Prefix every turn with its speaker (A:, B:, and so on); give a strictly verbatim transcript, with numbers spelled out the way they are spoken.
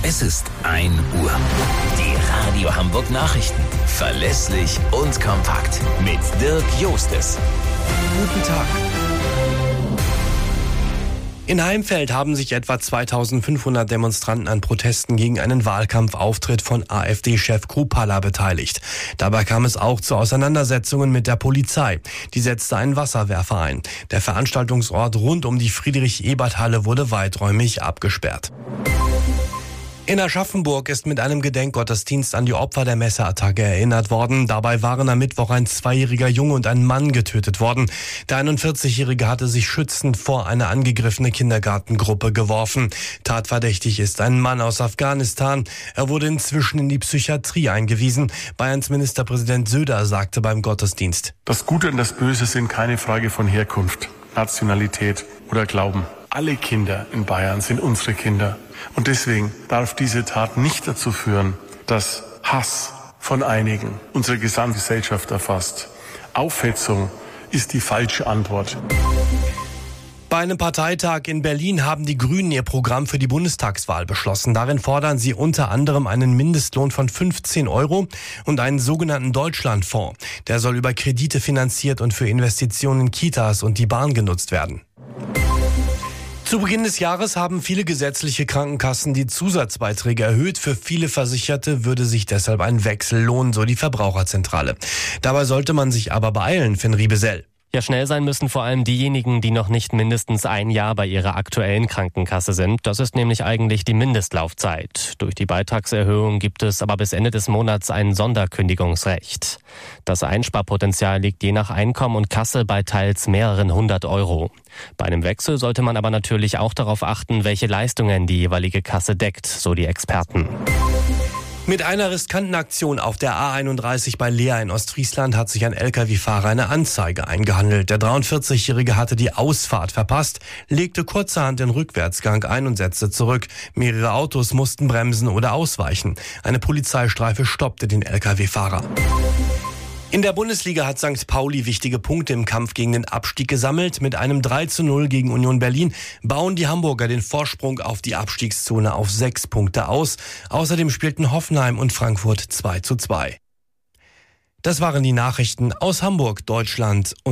A: Es ist ein Uhr. Die Radio Hamburg Nachrichten. Verlässlich und kompakt. Mit Dirk Jostes.
B: Guten Tag. In Heimfeld haben sich etwa zweitausendfünfhundert Demonstranten an Protesten gegen einen Wahlkampfauftritt von AfD-Chef Kruppalla beteiligt. Dabei kam es auch zu Auseinandersetzungen mit der Polizei. Die setzte einen Wasserwerfer ein. Der Veranstaltungsort rund um die Friedrich-Ebert-Halle wurde weiträumig abgesperrt. In Aschaffenburg ist mit einem Gedenkgottesdienst an die Opfer der Messerattacke erinnert worden. Dabei waren am Mittwoch ein zweijähriger Junge und ein Mann getötet worden. Der einundvierzigjährige hatte sich schützend vor eine angegriffene Kindergartengruppe geworfen. Tatverdächtig ist ein Mann aus Afghanistan. Er wurde inzwischen in die Psychiatrie eingewiesen. Bayerns Ministerpräsident Söder sagte beim Gottesdienst:
C: Das Gute und das Böse sind keine Frage von Herkunft, Nationalität oder Glauben. Alle Kinder in Bayern sind unsere Kinder. Und deswegen darf diese Tat nicht dazu führen, dass Hass von einigen unsere Gesamtgesellschaft erfasst. Aufhetzung ist die falsche Antwort.
B: Bei einem Parteitag in Berlin haben die Grünen ihr Programm für die Bundestagswahl beschlossen. Darin fordern sie unter anderem einen Mindestlohn von fünfzehn Euro und einen sogenannten Deutschlandfonds. Der soll über Kredite finanziert und für Investitionen in Kitas und die Bahn genutzt werden. Zu Beginn des Jahres haben viele gesetzliche Krankenkassen die Zusatzbeiträge erhöht. Für viele Versicherte würde sich deshalb ein Wechsel lohnen, so die Verbraucherzentrale. Dabei sollte man sich aber beeilen, Finn Riebesell.
D: Ja, schnell sein müssen vor allem diejenigen, die noch nicht mindestens ein Jahr bei ihrer aktuellen Krankenkasse sind. Das ist nämlich eigentlich die Mindestlaufzeit. Durch die Beitragserhöhung gibt es aber bis Ende des Monats ein Sonderkündigungsrecht. Das Einsparpotenzial liegt je nach Einkommen und Kasse bei teils mehreren hundert Euro. Bei einem Wechsel sollte man aber natürlich auch darauf achten, welche Leistungen die jeweilige Kasse deckt, so die Experten.
B: Mit einer riskanten Aktion auf der A einunddreißig bei Leer in Ostfriesland hat sich ein L K W-Fahrer eine Anzeige eingehandelt. Der dreiundvierzigjährige hatte die Ausfahrt verpasst, legte kurzerhand den Rückwärtsgang ein und setzte zurück. Mehrere Autos mussten bremsen oder ausweichen. Eine Polizeistreife stoppte den L K W-Fahrer. In der Bundesliga hat Sankt Pauli wichtige Punkte im Kampf gegen den Abstieg gesammelt. Mit einem drei zu null gegen Union Berlin bauen die Hamburger den Vorsprung auf die Abstiegszone auf sechs Punkte aus. Außerdem spielten Hoffenheim und Frankfurt zwei zu zwei. Das waren die Nachrichten aus Hamburg, Deutschland und